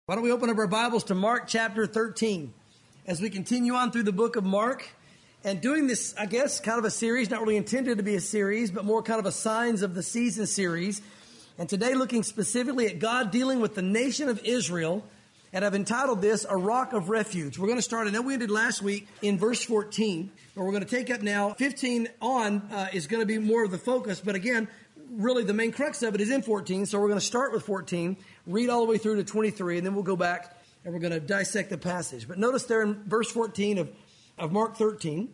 Why don't we open up our Bibles to Mark chapter 13 as we continue on through the book of Mark and doing this, I guess, kind of a series, not really intended to be a series, but more kind of a Signs of the Season series. And today looking specifically at God dealing with the nation of Israel. And I've entitled this, A Rock of Refuge. We're going to start, I know we ended last week in verse 14, but we're going to take up now 15 on is going to be more of the focus. But again, really the main crux of it is in 14. So we're going to start with 14, read all the way through to 23, and then we'll go back and we're going to dissect the passage. But notice there in verse 14 of Mark 13,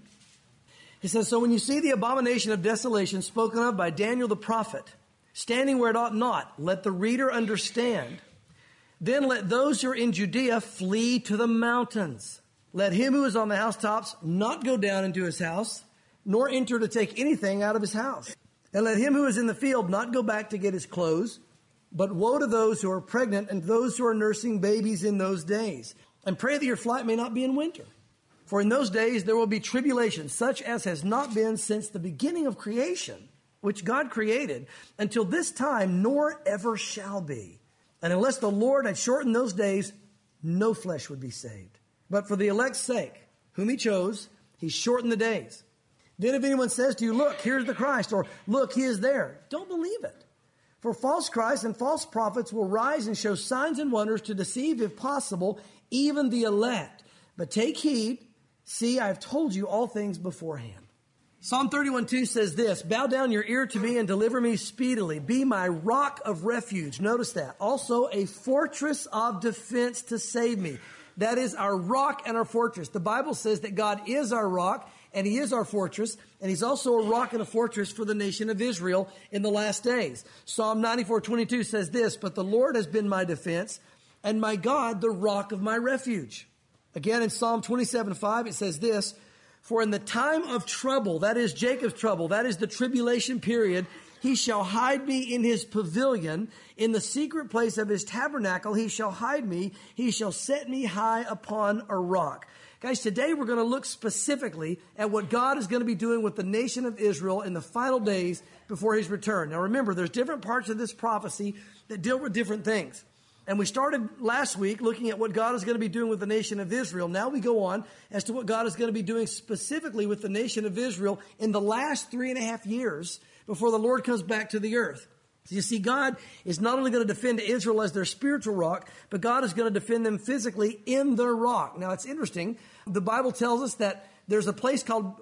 it says, So when you see the abomination of desolation spoken of by Daniel the prophet, standing where it ought not, let the reader understand. Then let those who are in Judea flee to the mountains. Let him who is on the housetops not go down into his house, nor enter to take anything out of his house. And let him who is in the field not go back to get his clothes. But woe to those who are pregnant and those who are nursing babies in those days. And pray that your flight may not be in winter. For in those days there will be tribulation, such as has not been since the beginning of creation, which God created, until this time, nor ever shall be. And unless the Lord had shortened those days, no flesh would be saved. But for the elect's sake, whom he chose, he shortened the days. Then if anyone says to you, look, here's the Christ, or look, he is there, don't believe it. For false Christs and false prophets will rise and show signs and wonders to deceive, if possible, even the elect. But take heed, see, I have told you all things beforehand. Psalm 31:2 says this, Bow down your ear to me and deliver me speedily. Be my rock of refuge. Notice that. Also a fortress of defense to save me. That is our rock and our fortress. The Bible says that God is our rock and he is our fortress. And he's also a rock and a fortress for the nation of Israel in the last days. Psalm 94:22 says this, But the Lord has been my defense and my God, the rock of my refuge. Again, in Psalm 27:5, it says this, For in the time of trouble, that is Jacob's trouble, that is the tribulation period, he shall hide me in his pavilion. In the secret place of his tabernacle, he shall hide me. He shall set me high upon a rock. Guys, today we're going to look specifically at what God is going to be doing with the nation of Israel in the final days before his return. Now remember, there's different parts of this prophecy that deal with different things. And we started last week looking at what God is going to be doing with the nation of Israel. Now we go on as to what God is going to be doing specifically with the nation of Israel in the last 3.5 years before the Lord comes back to the earth. So you see, God is not only going to defend Israel as their spiritual rock, but God is going to defend them physically in their rock. Now it's interesting. The Bible tells us that there is a place called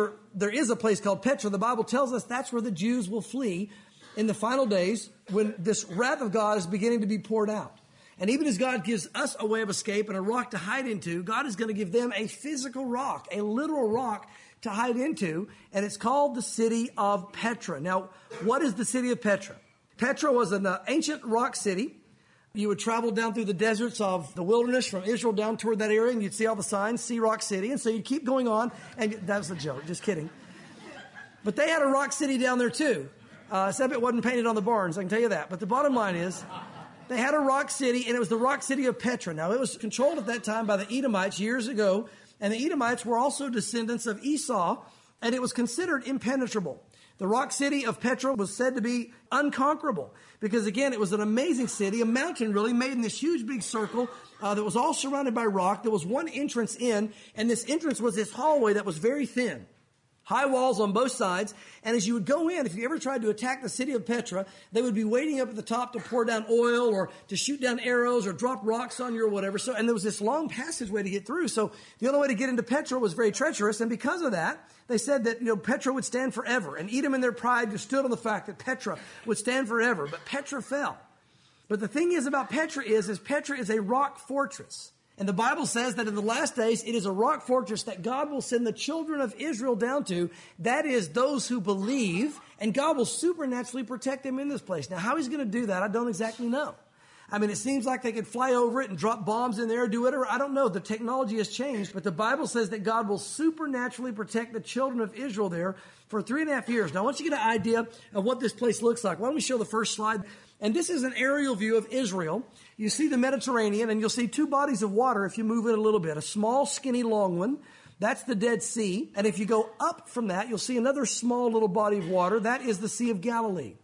Petra. The Bible tells us that's where the Jews will flee in the final days when this wrath of God is beginning to be poured out. And even as God gives us a way of escape and a rock to hide into, God is going to give them a physical rock, a literal rock to hide into, and it's called the city of Petra. Now, what is the city of Petra? Petra was an ancient rock city. You would travel down through the deserts of the wilderness from Israel down toward that area, and you'd see all the signs, see Rock City, and so you'd keep going on, and that was a joke, just kidding. But they had a rock city down there too. Except it wasn't painted on the barns, I can tell you that. But the bottom line is, they had a rock city, and it was the rock city of Petra. Now, it was controlled at that time by the Edomites years ago, and the Edomites were also descendants of Esau, and it was considered impenetrable. The rock city of Petra was said to be unconquerable because, again, it was an amazing city, a mountain really made in this huge big circle that was all surrounded by rock. There was one entrance in, and this entrance was this hallway that was very thin. High walls on both sides. And as you would go in, if you ever tried to attack the city of Petra, they would be waiting up at the top to pour down oil or to shoot down arrows or drop rocks on you or whatever. So, and there was this long passageway to get through. So the only way to get into Petra was very treacherous. And because of that, they said that, Petra would stand forever. And Edom in their pride just stood on the fact that Petra would stand forever. But Petra fell. But the thing is about Petra is Petra is a rock fortress. And the Bible says that in the last days, it is a rock fortress that God will send the children of Israel down to. That is those who believe, and God will supernaturally protect them in this place. Now, how he's going to do that, I don't exactly know. I mean, it seems like they could fly over it and drop bombs in there or do whatever. I don't know. The technology has changed, but the Bible says that God will supernaturally protect the children of Israel there for 3.5 years. Now, I want you to get an idea of what this place looks like. Why don't we show the first slide? And this is an aerial view of Israel. You see the Mediterranean, and you'll see two bodies of water if you move it a little bit. A small, skinny, long one. That's the Dead Sea. And if you go up from that, you'll see another small little body of water. That is the Sea of Galilee.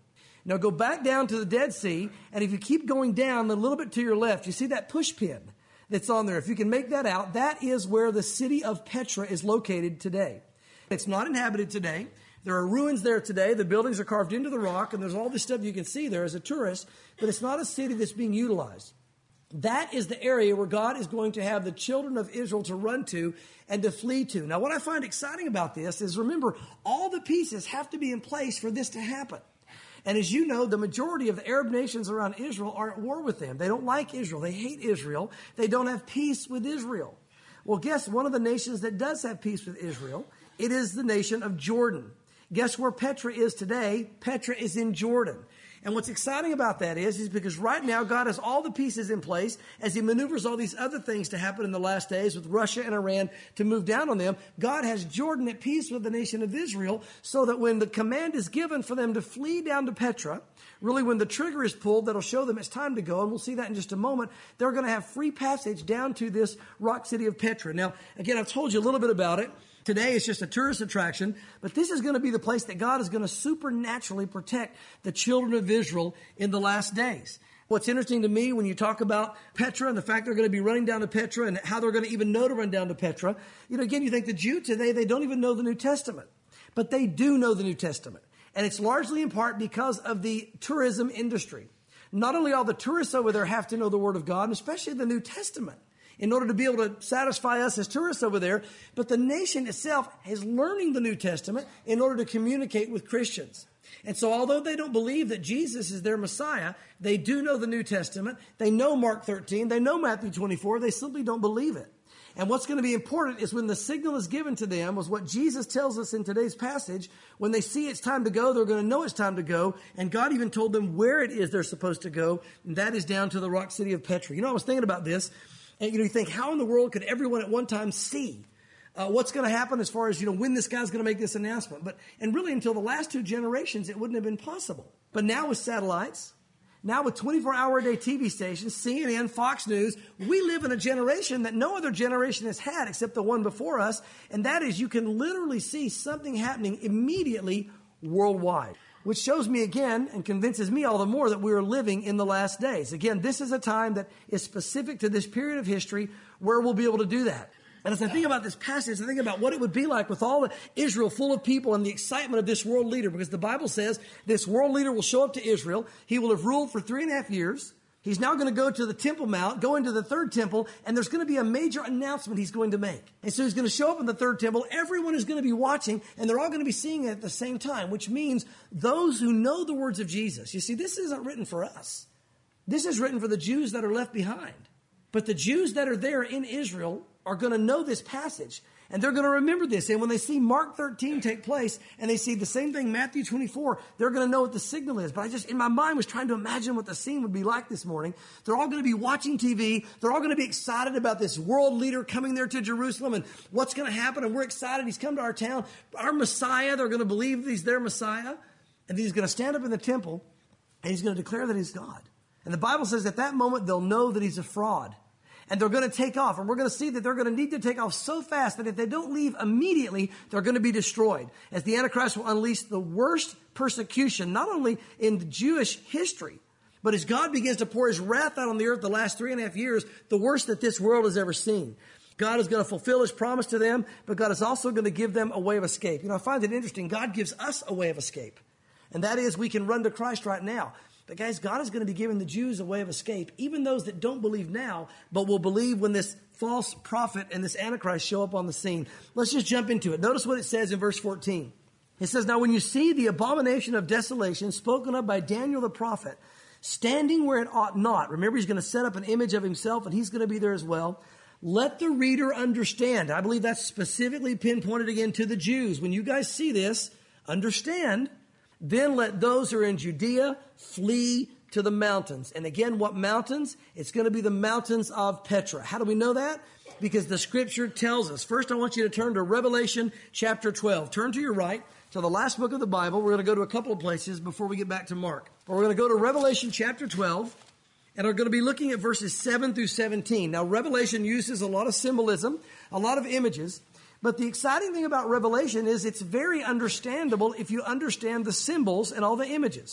Now go back down to the Dead Sea, and if you keep going down a little bit to your left, you see that push pin that's on there. If you can make that out, that is where the city of Petra is located today. It's not inhabited today. There are ruins there today. The buildings are carved into the rock, and there's all this stuff you can see there as a tourist, but it's not a city that's being utilized. That is the area where God is going to have the children of Israel to run to and to flee to. Now, what I find exciting about this is, remember, all the pieces have to be in place for this to happen. And as you know, the majority of the Arab nations around Israel are at war with them. They don't like Israel. They hate Israel. They don't have peace with Israel. Well, guess one of the nations that does have peace with Israel? It is the nation of Jordan. Guess where Petra is today? Petra is in Jordan. And what's exciting about that is because right now God has all the pieces in place as he maneuvers all these other things to happen in the last days with Russia and Iran to move down on them. God has Jordan at peace with the nation of Israel so that when the command is given for them to flee down to Petra, really when the trigger is pulled, that'll show them it's time to go. And we'll see that in just a moment. They're going to have free passage down to this rock city of Petra. Now, again, I've told you a little bit about it. Today it's just a tourist attraction, but this is going to be the place that God is going to supernaturally protect the children of Israel in the last days. What's interesting to me when you talk about Petra and the fact they're going to be running down to Petra and how they're going to even know to run down to Petra, again, you think the Jew today, they don't even know the New Testament, but they do know the New Testament. And it's largely in part because of the tourism industry. Not only all the tourists over there have to know the Word of God, and especially the New Testament, in order to be able to satisfy us as tourists over there. But the nation itself is learning the New Testament in order to communicate with Christians. And so although they don't believe that Jesus is their Messiah, they do know the New Testament. They know Mark 13. They know Matthew 24. They simply don't believe it. And what's going to be important is when the signal is given to them, was what Jesus tells us in today's passage. When they see it's time to go, they're going to know it's time to go. And God even told them where it is they're supposed to go. And that is down to the rock city of Petra. I was thinking about this. And, you think, how in the world could everyone at one time see what's going to happen as far as, when this guy's going to make this announcement? And really until the last two generations, it wouldn't have been possible. But now with satellites, now with 24-hour-a-day TV stations, CNN, Fox News, we live in a generation that no other generation has had except the one before us. And that is you can literally see something happening immediately worldwide. Which shows me again and convinces me all the more that we are living in the last days. Again, this is a time that is specific to this period of history where we'll be able to do that. And as I think about this passage, I think about what it would be like with all of Israel full of people and the excitement of this world leader. Because the Bible says this world leader will show up to Israel. He will have ruled for 3.5 years. He's now going to go to the Temple Mount, go into the third temple, and there's going to be a major announcement he's going to make. And so he's going to show up in the third temple. Everyone is going to be watching, and they're all going to be seeing it at the same time, which means those who know the words of Jesus. You see, this isn't written for us. This is written for the Jews that are left behind. But the Jews that are there in Israel are going to know this passage. And they're going to remember this. And when they see Mark 13 take place and they see the same thing, Matthew 24, they're going to know what the signal is. But I just, in my mind, was trying to imagine what the scene would be like this morning. They're all going to be watching TV. They're all going to be excited about this world leader coming there to Jerusalem and what's going to happen. And we're excited. He's come to our town. Our Messiah, they're going to believe he's their Messiah. And he's going to stand up in the temple and he's going to declare that he's God. And the Bible says at that moment, they'll know that he's a fraud. And they're going to take off. And we're going to see that they're going to need to take off so fast that if they don't leave immediately, they're going to be destroyed. As the Antichrist will unleash the worst persecution, not only in the Jewish history, but as God begins to pour his wrath out on the earth the last 3.5 years, the worst that this world has ever seen. God is going to fulfill his promise to them, but God is also going to give them a way of escape. I find it interesting. God gives us a way of escape. And that is we can run to Christ right now. But guys, God is going to be giving the Jews a way of escape, even those that don't believe now, but will believe when this false prophet and this Antichrist show up on the scene. Let's just jump into it. Notice what it says in verse 14. It says, "Now when you see the abomination of desolation spoken of by Daniel the prophet, standing where it ought not," remember he's going to set up an image of himself and he's going to be there as well, "let the reader understand." I believe that's specifically pinpointed again to the Jews. When you guys see this, understand. "Then let those who are in Judea flee to the mountains." And again, what mountains? It's going to be the mountains of Petra. How do we know that? Because the scripture tells us. First, I want you to turn to Revelation chapter 12. Turn to your right to the last book of the Bible. We're going to go to a couple of places before we get back to Mark. But we're going to go to Revelation chapter 12. And we're going to be looking at verses 7 through 17. Now, Revelation uses a lot of symbolism, a lot of images. But the exciting thing about Revelation is it's very understandable if you understand the symbols and all the images.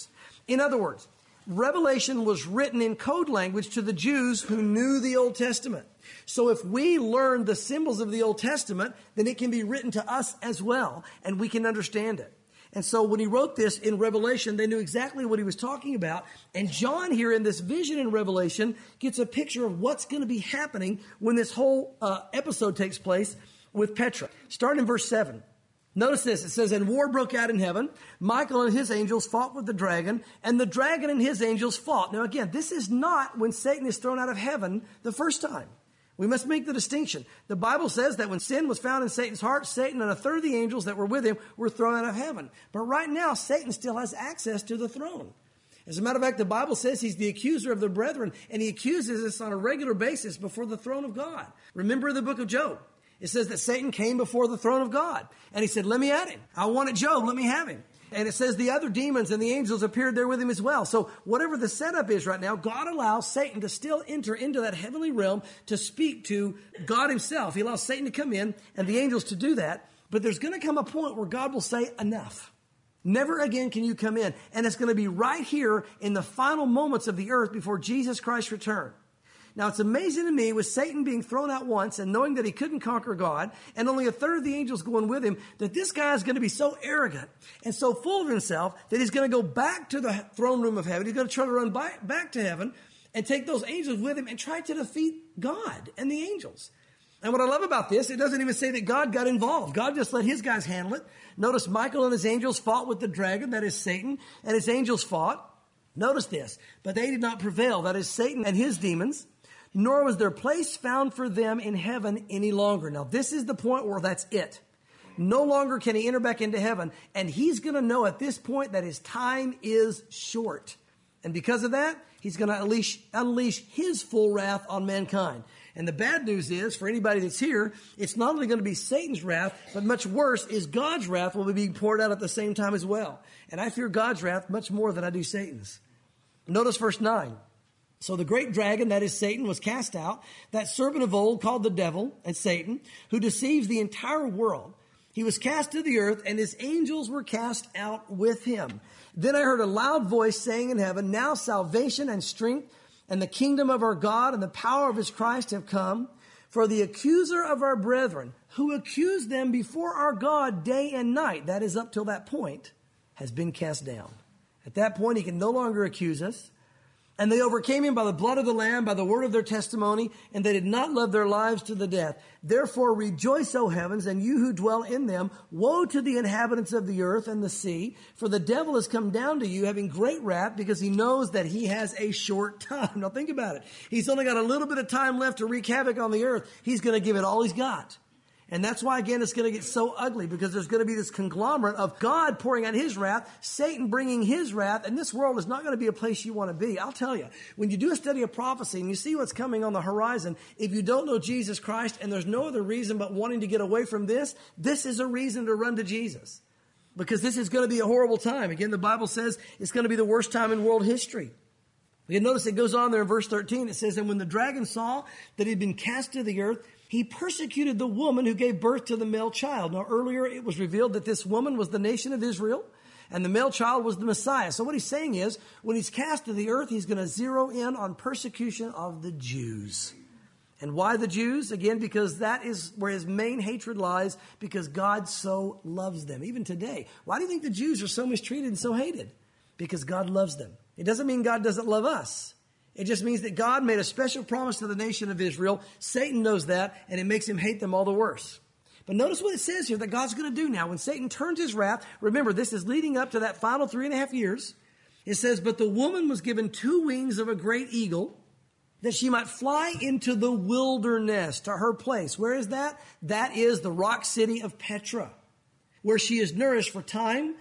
In other words, Revelation was written in code language to the Jews who knew the Old Testament. So if we learn the symbols of the Old Testament, then it can be written to us as well, and we can understand it. And so when he wrote this in Revelation, they knew exactly what he was talking about. And John here in this vision in Revelation gets a picture of what's going to be happening when this whole episode takes place with Petra. Starting in verse 7. Notice this. It says, and war broke out in heaven. Michael and his angels fought with the dragon, and the dragon and his angels fought. Now again, this is not when Satan is thrown out of heaven the first time. We must make the distinction. The Bible says that when sin was found in Satan's heart, Satan and a third of the angels that were with him were thrown out of heaven. But right now, Satan still has access to the throne. As a matter of fact, the Bible says he's the accuser of the brethren, and he accuses us on a regular basis before the throne of God. Remember the book of Job. It says that Satan came before the throne of God, and he said, let me at him. I wanted Job, let me have him. And it says the other demons and the angels appeared there with him as well. So whatever the setup is right now, God allows Satan to still enter into that heavenly realm to speak to God himself. He allows Satan to come in and the angels to do that. But there's going to come a point where God will say, enough. Never again can you come in. And it's going to be right here in the final moments of the earth before Jesus Christ's return. Now, it's amazing to me with Satan being thrown out once and knowing that he couldn't conquer God and only a third of the angels going with him, that this guy is going to be so arrogant and so full of himself that he's going to go back to the throne room of heaven. He's going to try to run back to heaven and take those angels with him and try to defeat God and the angels. And what I love about this, it doesn't even say that God got involved. God just let his guys handle it. Notice Michael and his angels fought with the dragon, that is Satan, and his angels fought. Notice this, but they did not prevail, that is Satan and his demons. Nor was their place found for them in heaven any longer. Now, this is the point where that's it. No longer can he enter back into heaven. And he's going to know at this point that his time is short. And because of that, he's going to unleash his full wrath on mankind. And the bad news is, for anybody that's here, it's not only going to be Satan's wrath, but much worse is God's wrath will be being poured out at the same time as well. And I fear God's wrath much more than I do Satan's. Notice verse 9. So the great dragon, that is Satan, was cast out, that serpent of old called the devil and Satan, who deceives the entire world. He was cast to the earth, and his angels were cast out with him. Then I heard a loud voice saying in heaven, now salvation and strength and the kingdom of our God and the power of his Christ have come. For the accuser of our brethren, who accused them before our God day and night, that is up till that point, has been cast down. At that point, he can no longer accuse us. And they overcame him by the blood of the Lamb, by the word of their testimony, and they did not love their lives to the death. Therefore rejoice, O heavens, and you who dwell in them. Woe to the inhabitants of the earth and the sea, for the devil has come down to you, having great wrath, because he knows that he has a short time. Now think about it. He's only got a little bit of time left to wreak havoc on the earth. He's going to give it all he's got. And that's why, again, it's going to get so ugly, because there's going to be this conglomerate of God pouring out his wrath, Satan bringing his wrath, and this world is not going to be a place you want to be. I'll tell you, when you do a study of prophecy and you see what's coming on the horizon, if you don't know Jesus Christ and there's no other reason but wanting to get away from this is a reason to run to Jesus, because this is going to be a horrible time. Again, the Bible says it's going to be the worst time in world history. You notice it goes on there in verse 13. It says, and when the dragon saw that he had been cast to the earth, he persecuted the woman who gave birth to the male child. Now, earlier it was revealed that this woman was the nation of Israel, and the male child was the Messiah. So what he's saying is, when he's cast to the earth, he's going to zero in on persecution of the Jews. And why the Jews? Again, because that is where his main hatred lies, because God so loves them. Even today. Why do you think the Jews are so mistreated and so hated? Because God loves them. It doesn't mean God doesn't love us. It just means that God made a special promise to the nation of Israel. Satan knows that, and it makes him hate them all the worse. But notice what it says here that God's going to do now. When Satan turns his wrath, remember, this is leading up to that final 3.5 years. It says, but the woman was given 2 wings of a great eagle, that she might fly into the wilderness, to her place. Where is that? That is the rock city of Petra, where she is nourished for times,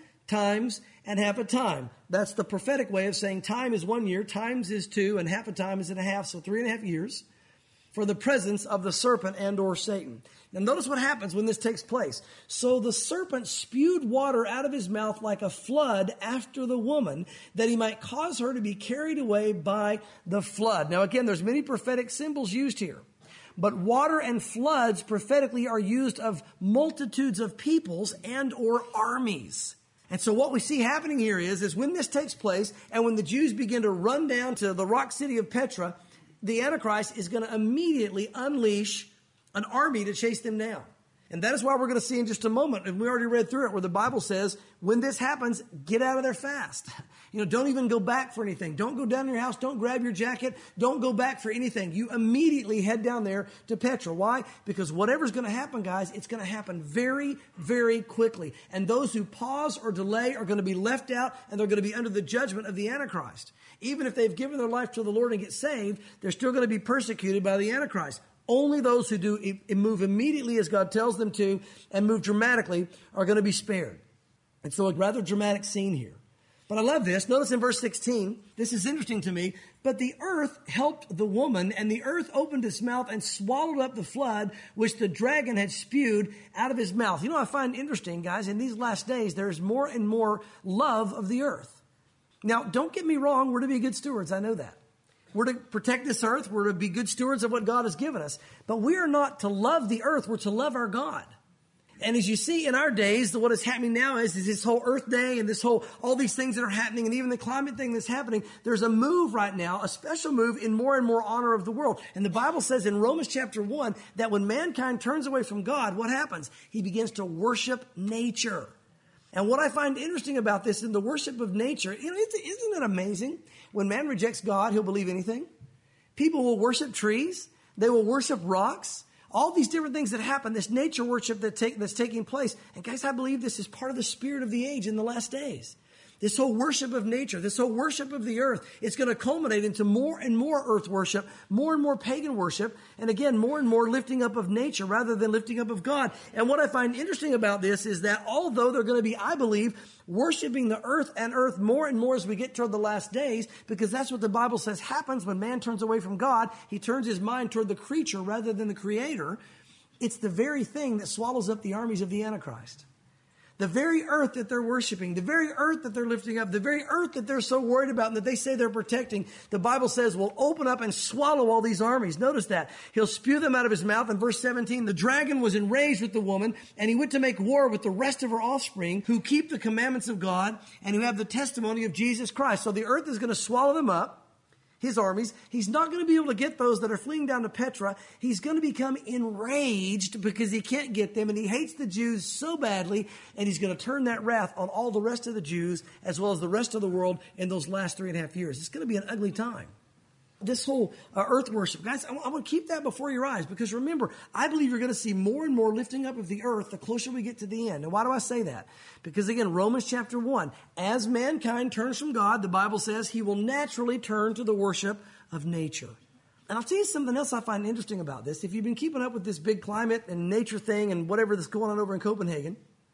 and half a time. That's the prophetic way of saying time is 1 year, times is 2, and half a time is 1/2, so 3.5 years, for the presence of the serpent and or Satan. Now notice what happens when this takes place. So the serpent spewed water out of his mouth like a flood after the woman, that he might cause her to be carried away by the flood. Now again, there's many prophetic symbols used here. But water and floods prophetically are used of multitudes of peoples and or armies. And so what we see happening here is when this takes place and when the Jews begin to run down to the rock city of Petra, the Antichrist is going to immediately unleash an army to chase them down. And that is why we're going to see in just a moment, and we already read through it, where the Bible says, when this happens, get out of there fast. Don't even go back for anything. Don't go down to your house. Don't grab your jacket. Don't go back for anything. You immediately head down there to Petra. Why? Because whatever's going to happen, guys, it's going to happen very, very quickly. And those who pause or delay are going to be left out, and they're going to be under the judgment of the Antichrist. Even if they've given their life to the Lord and get saved, they're still going to be persecuted by the Antichrist. Only those who do move immediately as God tells them to and move dramatically are going to be spared. And so a rather dramatic scene here. But I love this. Notice in verse 16, this is interesting to me. But the earth helped the woman, and the earth opened its mouth and swallowed up the flood, which the dragon had spewed out of his mouth. I find interesting, guys, in these last days, there's more and more love of the earth. Now, don't get me wrong. We're to be good stewards. I know that. We're to protect this earth. We're to be good stewards of what God has given us. But we are not to love the earth. We're to love our God. And as you see in our days, what is happening now is this whole Earth Day and all these things that are happening, and even the climate thing that's happening. There's a move right now, a special move in more and more honor of the world. And the Bible says in Romans chapter 1 that when mankind turns away from God, what happens? He begins to worship nature. And what I find interesting about this in the worship of nature, isn't it amazing? When man rejects God, he'll believe anything. People will worship trees. They will worship rocks. All these different things that happen, this nature worship that's taking place. And guys, I believe this is part of the spirit of the age in the last days. This whole worship of nature, this whole worship of the earth, it's going to culminate into more and more earth worship, more and more pagan worship, and again, more and more lifting up of nature rather than lifting up of God. And what I find interesting about this is that although they're going to be, I believe, worshiping the earth and earth more and more as we get toward the last days, because that's what the Bible says happens when man turns away from God. He turns his mind toward the creature rather than the creator. It's the very thing that swallows up the armies of the Antichrist. The very earth that they're worshiping, the very earth that they're lifting up, the very earth that they're so worried about and that they say they're protecting, the Bible says will open up and swallow all these armies. Notice that. He'll spew them out of his mouth. In verse 17, the dragon was enraged with the woman, and he went to make war with the rest of her offspring who keep the commandments of God and who have the testimony of Jesus Christ. So the earth is going to swallow them up. His armies. He's not going to be able to get those that are fleeing down to Petra. He's going to become enraged because he can't get them, and he hates the Jews so badly, and he's going to turn that wrath on all the rest of the Jews as well as the rest of the world in those last 3.5 years. It's going to be an ugly time. This whole earth worship. Guys, I want to keep that before your eyes because remember, I believe you're going to see more and more lifting up of the earth the closer we get to the end. And why do I say that? Because again, Romans chapter 1, as mankind turns from God, the Bible says he will naturally turn to the worship of nature. And I'll tell you something else I find interesting about this. If you've been keeping up with this big climate and nature thing and whatever that's going on over in Copenhagen,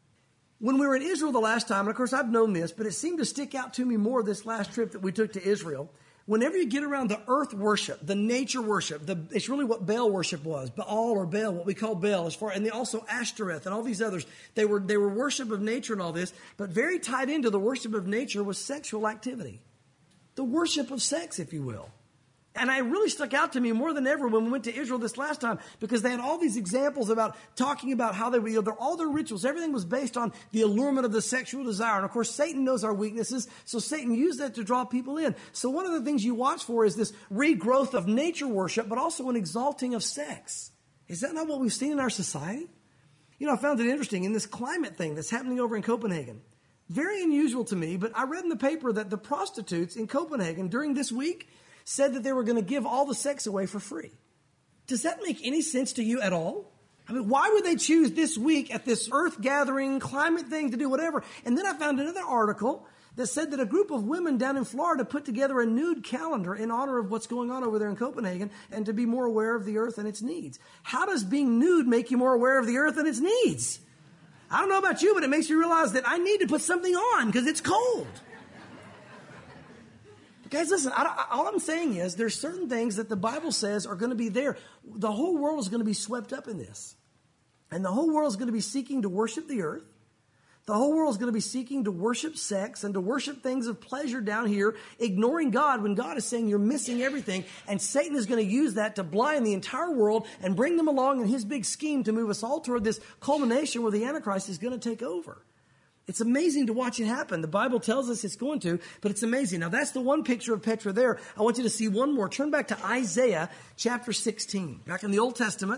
when we were in Israel the last time, and of course I've known this, but it seemed to stick out to me more this last trip that we took to Israel. Whenever you get around the earth worship, the nature worship, it's really what Baal worship was. Baal or Baal, what we call Baal, and also Ashtoreth and all these others. They were worship of nature and all this, but very tied into the worship of nature was sexual activity. The worship of sex, if you will. And it really stuck out to me more than ever when we went to Israel this last time because they had all these examples about talking about how they were, all their rituals, everything was based on the allurement of the sexual desire. And of course, Satan knows our weaknesses, so Satan used that to draw people in. So one of the things you watch for is this regrowth of nature worship, but also an exalting of sex. Is that not what we've seen in our society? I found it interesting in this climate thing that's happening over in Copenhagen. Very unusual to me, but I read in the paper that the prostitutes in Copenhagen during this week said that they were going to give all the sex away for free. Does that make any sense to you at all? I mean, why would they choose this week at this earth gathering climate thing to do whatever? And then I found another article that said that a group of women down in Florida put together a nude calendar in honor of what's going on over there in Copenhagen and to be more aware of the earth and its needs. How does being nude make you more aware of the earth and its needs? I don't know about you, but it makes me realize that I need to put something on because it's cold. Guys, listen, all I'm saying is there's certain things that the Bible says are going to be there. The whole world is going to be swept up in this. And the whole world is going to be seeking to worship the earth. The whole world is going to be seeking to worship sex and to worship things of pleasure down here, ignoring God when God is saying you're missing everything. And Satan is going to use that to blind the entire world and bring them along in his big scheme to move us all toward this culmination where the Antichrist is going to take over. It's amazing to watch it happen. The Bible tells us it's going to, but it's amazing. Now, that's the one picture of Petra there. I want you to see one more. Turn back to Isaiah chapter 16. Back in the Old Testament,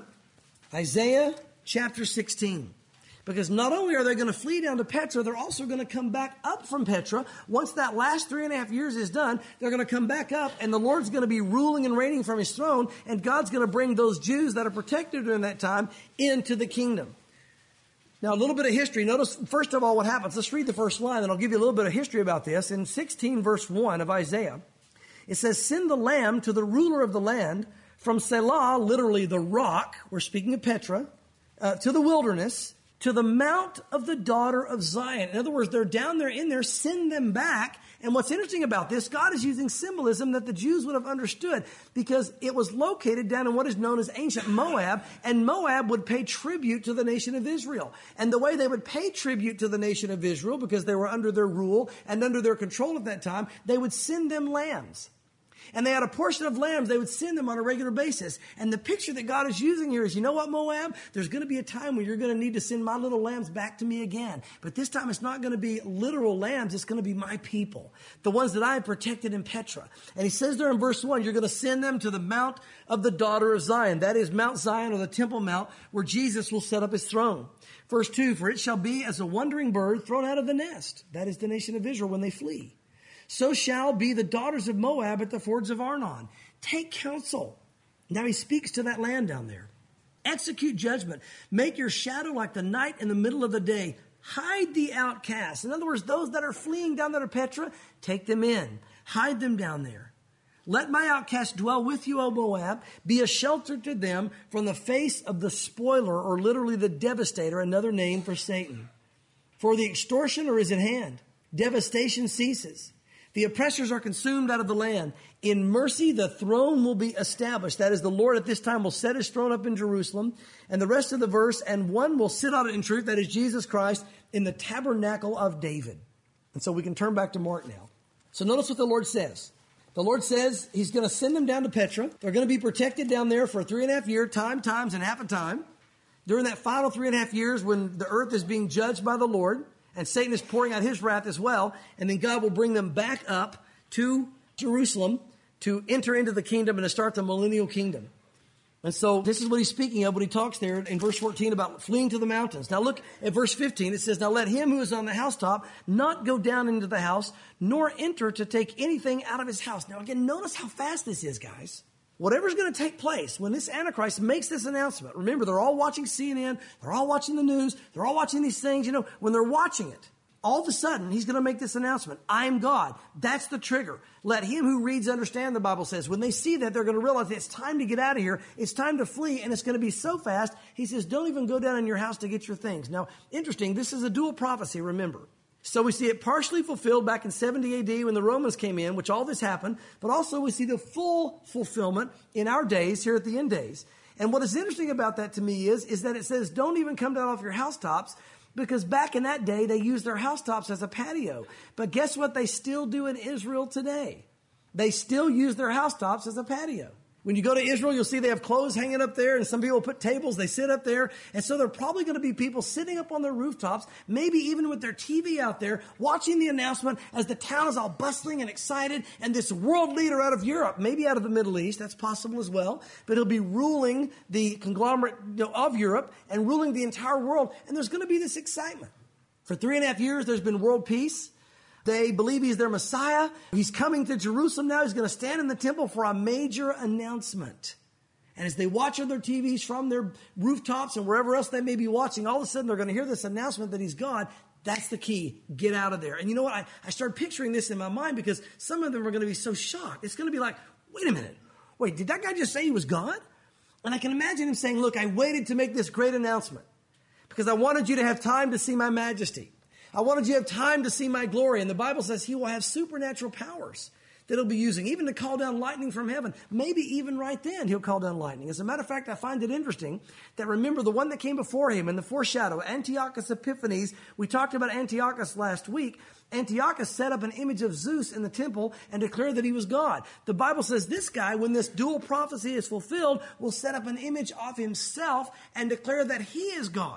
Isaiah chapter 16. Because not only are they going to flee down to Petra, they're also going to come back up from Petra. Once that last 3.5 years is done, they're going to come back up, and the Lord's going to be ruling and reigning from his throne, and God's going to bring those Jews that are protected during that time into the kingdom. Now, a little bit of history. Notice, first of all, what happens. Let's read the first line, and I'll give you a little bit of history about this. In 16, verse 1 of Isaiah, it says, "Send the lamb to the ruler of the land from Selah," literally the rock, we're speaking of Petra, "to the wilderness, to the mount of the daughter of Zion." In other words, they're down there in there, send them back. And what's interesting about this, God is using symbolism that the Jews would have understood, because it was located down in what is known as ancient Moab, and Moab would pay tribute to the nation of Israel. And the way they would pay tribute to the nation of Israel, because they were under their rule and under their control at that time, they would send them lambs. And they had a portion of lambs they would send them on a regular basis. And the picture that God is using here is, you know what, Moab? There's going to be a time when you're going to need to send my little lambs back to me again. But this time it's not going to be literal lambs. It's going to be my people, the ones that I have protected in Petra. And he says there in verse 1, you're going to send them to the mount of the daughter of Zion. That is Mount Zion, or the Temple Mount, where Jesus will set up his throne. Verse 2, "For it shall be as a wandering bird thrown out of the nest." That is the nation of Israel when they flee. "So shall be the daughters of Moab at the fords of Arnon. Take counsel." Now he speaks to that land down there. "Execute judgment. Make your shadow like the night in the middle of the day. Hide the outcasts." In other words, those that are fleeing down there to Petra, take them in. Hide them down there. "Let my outcasts dwell with you, O Moab. Be a shelter to them from the face of the spoiler," or literally the devastator, another name for Satan. "For the extortioner is at hand. Devastation ceases. The oppressors are consumed out of the land. In mercy, the throne will be established." That is, the Lord at this time will set his throne up in Jerusalem. And the rest of the verse, "and one will sit on it in truth," that is Jesus Christ, "in the tabernacle of David." And so we can turn back to Mark now. So notice what the Lord says. The Lord says he's going to send them down to Petra. They're going to be protected down there for 3.5 years, times, and half a time. During that final 3.5 years when the earth is being judged by the Lord, and Satan is pouring out his wrath as well. And then God will bring them back up to Jerusalem to enter into the kingdom and to start the millennial kingdom. And so this is what he's speaking of when he talks there in verse 14 about fleeing to the mountains. Now look at verse 15. It says, "Now let him who is on the housetop not go down into the house, nor enter to take anything out of his house." Now again, notice how fast this is, guys. Whatever's going to take place when this Antichrist makes this announcement. Remember, they're all watching CNN. They're all watching the news. They're all watching these things. You know, when they're watching it, all of a sudden, he's going to make this announcement. "I'm God." That's the trigger. Let him who reads understand, the Bible says. When they see that, they're going to realize it's time to get out of here. It's time to flee, and it's going to be so fast. He says, don't even go down in your house to get your things. Now, interesting, this is a dual prophecy, remember. So we see it partially fulfilled back in 70 AD when the Romans came in, which all this happened. But also we see the full fulfillment in our days, here at the end days. And what is interesting about that to me is that it says, don't even come down off your housetops, because back in that day, they used their housetops as a patio. But guess what they still do in Israel today? They still use their housetops as a patio. When you go to Israel, you'll see they have clothes hanging up there, and some people put tables, they sit up there. And so there are probably going to be people sitting up on their rooftops, maybe even with their TV out there, watching the announcement as the town is all bustling and excited, and this world leader out of Europe, maybe out of the Middle East, that's possible as well, but he'll be ruling the conglomerate of Europe and ruling the entire world, and there's going to be this excitement. For 3.5 years, there's been world peace. They believe he's their Messiah. He's coming to Jerusalem now. He's going to stand in the temple for a major announcement. And as they watch on their TVs from their rooftops and wherever else they may be watching, all of a sudden they're going to hear this announcement that he's God. That's the key. Get out of there. And you know what? I started picturing this in my mind because some of them are going to be so shocked. It's going to be like, wait a minute. Wait, did that guy just say he was God? And I can imagine him saying, look, I waited to make this great announcement because I wanted you to have time to see my majesty. I wanted you to have time to see my glory. And the Bible says he will have supernatural powers that he'll be using, even to call down lightning from heaven. Maybe even right then he'll call down lightning. As a matter of fact, I find it interesting that remember the one that came before him in the foreshadow, Antiochus Epiphanes. We talked about Antiochus last week. Antiochus set up an image of Zeus in the temple and declared that he was God. The Bible says this guy, when this dual prophecy is fulfilled, will set up an image of himself and declare that he is God.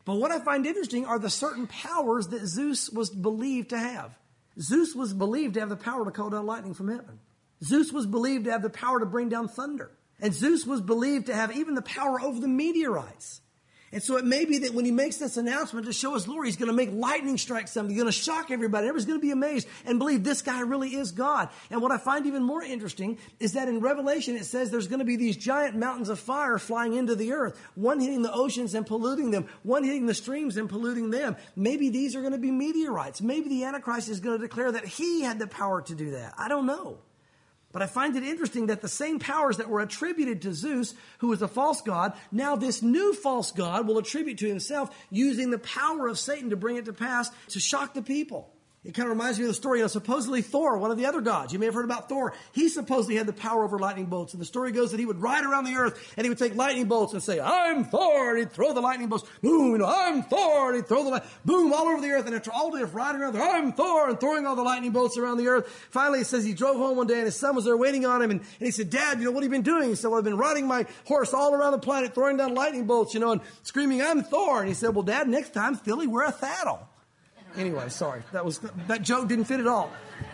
But what I find interesting are the certain powers that Zeus was believed to have. Zeus was believed to have the power to call down lightning from heaven. Zeus was believed to have the power to bring down thunder. And Zeus was believed to have even the power over the meteorites. And so it may be that when he makes this announcement to show his glory, he's going to make lightning strike something. He's going to shock everybody. Everybody's going to be amazed and believe this guy really is God. And what I find even more interesting is that in Revelation it says there's going to be these giant mountains of fire flying into the earth, one hitting the oceans and polluting them, one hitting the streams and polluting them. Maybe these are going to be meteorites. Maybe the Antichrist is going to declare that he had the power to do that. I don't know. But I find it interesting that the same powers that were attributed to Zeus, who was a false god, now this new false god will attribute to himself using the power of Satan to bring it to pass to shock the people. It kind of reminds me of the story, supposedly Thor, one of the other gods. You may have heard about Thor. He supposedly had the power over lightning bolts. And the story goes that he would ride around the earth and he would take lightning bolts and say, I'm Thor. And he'd throw the lightning bolts. Boom, I'm Thor. And he'd throw the boom all over the earth. And after all day of riding around there, I'm Thor, and throwing all the lightning bolts around the earth. Finally, it says he drove home one day and his son was there waiting on him. And he said, Dad, what have you been doing? He said, well, I've been riding my horse all around the planet, throwing down lightning bolts, and screaming, I'm Thor. And he said, well, Dad, next time, Philly, wear a saddle. Anyway, sorry. That joke didn't fit at all.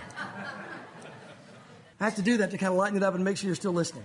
I have to do that to kind of lighten it up and make sure you're still listening.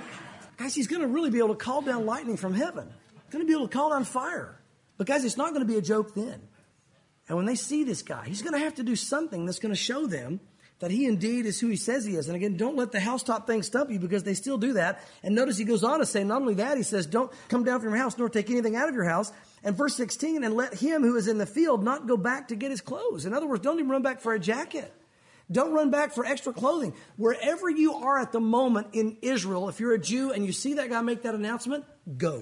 Guys, he's going to really be able to call down lightning from heaven. He's going to be able to call down fire. But guys, it's not going to be a joke then. And when they see this guy, he's going to have to do something that's going to show them that he indeed is who he says he is. And again, don't let the housetop thing stump you, because they still do that. And notice he goes on to say, not only that, he says, don't come down from your house nor take anything out of your house. And verse 16, and let him who is in the field not go back to get his clothes. In other words, don't even run back for a jacket. Don't run back for extra clothing. Wherever you are at the moment in Israel, if you're a Jew and you see that guy make that announcement, go.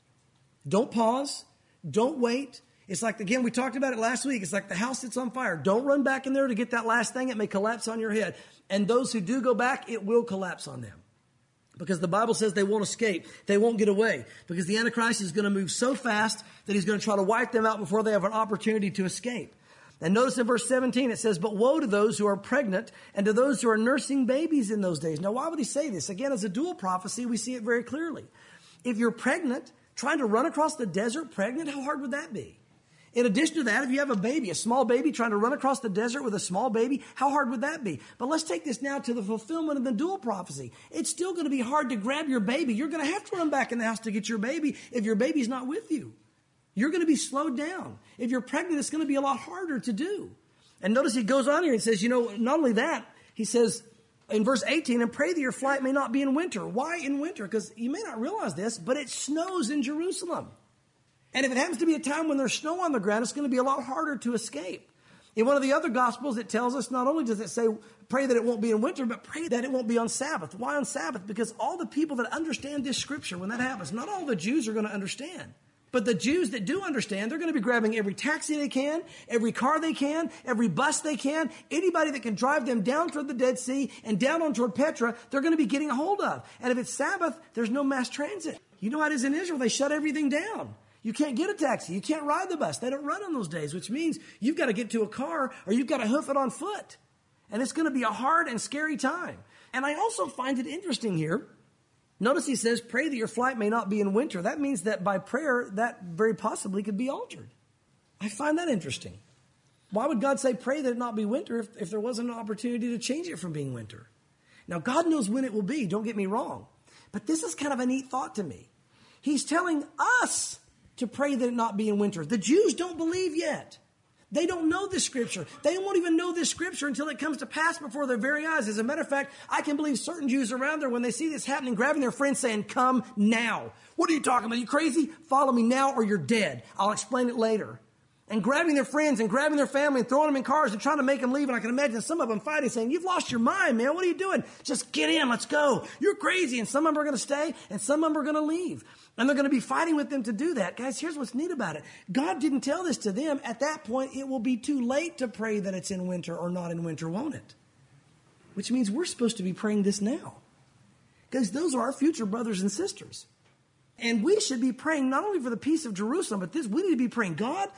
Don't pause. Don't wait. It's like, again, we talked about it last week. It's like the house that's on fire. Don't run back in there to get that last thing. It may collapse on your head. And those who do go back, it will collapse on them. Because the Bible says they won't escape. They won't get away. Because the Antichrist is going to move so fast that he's going to try to wipe them out before they have an opportunity to escape. And notice in verse 17 it says, but woe to those who are pregnant and to those who are nursing babies in those days. Now, why would he say this? Again, as a dual prophecy, we see it very clearly. If you're pregnant, trying to run across the desert pregnant, how hard would that be? In addition to that, if you have a baby, a small baby trying to run across the desert with a small baby, how hard would that be? But let's take this now to the fulfillment of the dual prophecy. It's still going to be hard to grab your baby. You're going to have to run back in the house to get your baby if your baby's not with you. You're going to be slowed down. If you're pregnant, it's going to be a lot harder to do. And notice he goes on here and says, not only that, he says in verse 18, and pray that your flight may not be in winter. Why in winter? Because you may not realize this, but it snows in Jerusalem. And if it happens to be a time when there's snow on the ground, it's going to be a lot harder to escape. In one of the other Gospels, it tells us, not only does it say, pray that it won't be in winter, but pray that it won't be on Sabbath. Why on Sabbath? Because all the people that understand this scripture, when that happens, not all the Jews are going to understand. But the Jews that do understand, they're going to be grabbing every taxi they can, every car they can, every bus they can, anybody that can drive them down toward the Dead Sea and down on toward Petra, they're going to be getting a hold of. And if it's Sabbath, there's no mass transit. You know how it is in Israel. They shut everything down. You can't get a taxi. You can't ride the bus. They don't run on those days, which means you've got to get to a car or you've got to hoof it on foot. And it's going to be a hard and scary time. And I also find it interesting here. Notice he says, pray that your flight may not be in winter. That means that by prayer, that very possibly could be altered. I find that interesting. Why would God say pray that it not be winter if there wasn't an opportunity to change it from being winter? Now, God knows when it will be. Don't get me wrong. But this is kind of a neat thought to me. He's telling us to pray that it not be in winter. The Jews don't believe yet. They don't know this scripture. They won't even know this scripture until it comes to pass before their very eyes. As a matter of fact, I can believe certain Jews around there, when they see this happening, grabbing their friends saying, come now. What are you talking about? Are you crazy? Follow me now or you're dead. I'll explain it later. And grabbing their friends and grabbing their family and throwing them in cars and trying to make them leave. And I can imagine some of them fighting, saying, you've lost your mind, man. What are you doing? Just get in. Let's go. You're crazy. And some of them are going to stay and some of them are going to leave. And they're going to be fighting with them to do that. Guys, here's what's neat about it. God didn't tell this to them. At that point, it will be too late to pray that it's in winter or not in winter, won't it? Which means we're supposed to be praying this now. Because those are our future brothers and sisters. And we should be praying not only for the peace of Jerusalem, but we need to be praying, God,